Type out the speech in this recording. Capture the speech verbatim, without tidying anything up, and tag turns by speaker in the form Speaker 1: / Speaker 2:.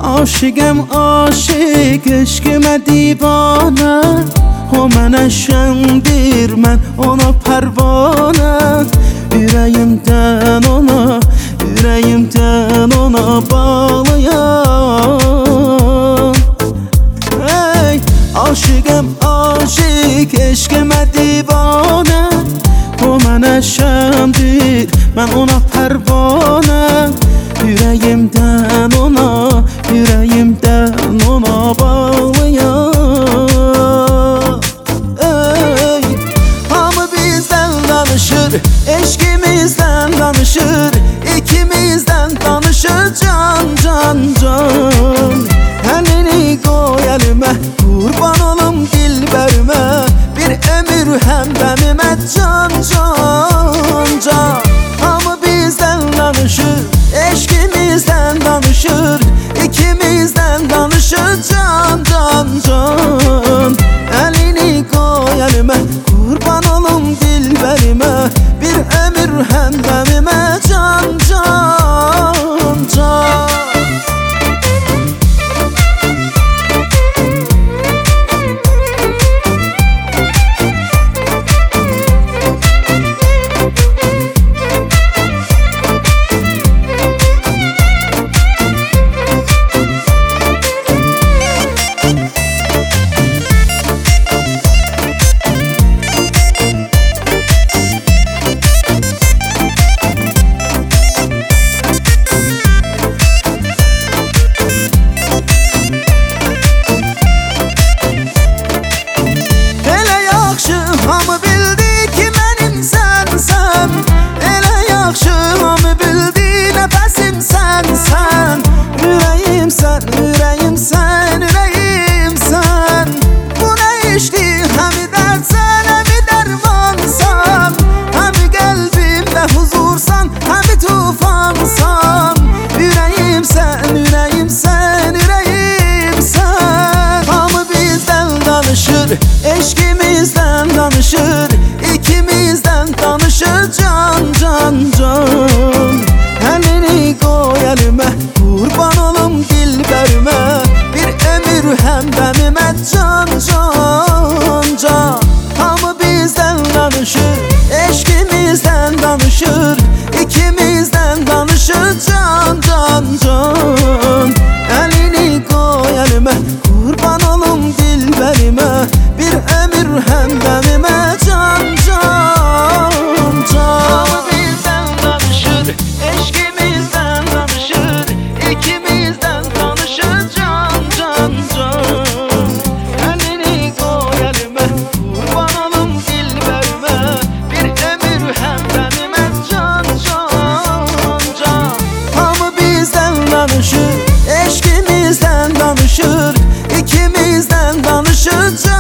Speaker 1: Aşıqəm aşıq, eşqimə divanə. O mənə şəndir, mən ona pərvanə. Ürəyimdən ona, ürəyimdən ona bağlıyam. Hey, aşıqəm aşıq, eşqimə divanə. O mənə şəndir, mən ona pərvanə. Ürəyimdən ona, ürəyimdən ona bağlıyam. Ey, hamı bizdən danışır, eşqimizdən danışır. İkimizdən danışır can, can, can. Əlini qoy əlimə, qurban olum dilbərimə. Bir ömür həmdəmimə can, can, can. Hamı bizdən danışır, eşqimizdən danışır. İkimizdən danışır can, can, can. Əlini qoy əlimə, qurban olum dilbərimə. Bir ömür həmdəmimə can, can, can. Hamı bildi ki mənim sənsən. Elə yaxşı hamı bildi nəfəsim sənsən. Ürəyimsən, ürəyimsən, ürəyimsən. Bu nə işdir, həmi dərdsən, həmi dərmansan. Həmi qəlbimdə huzursan, həmi tufansan. Ürəyimsən, ürəyimsən, ürəyimsən. Hamı bizdən danışır, eşqimizdən danışır. İkimizdən danışır can, can, can. Əlini qoy əlimə, qurban olum dilbərimə. Bir ömür həmdəmimə can, can, can. Hamı bizdən danışır, eşqimizdən danışır. İkimizdən danışır can, can, can. Əlini qoy əlimə, qurban olum dilbərimə. Bir ömür həmdəmimə can, can, can. Hamı bizdən danışır, eşqimizdən danışır. İkimizdən danışır can, can, can. Əlini qoy əlimə, qurban olum dilbərimə. Bir ömür həmdəmimə can, can, can. Hamı bizdən danışır, eşqimizdən danışır. İkimizdən danışır can.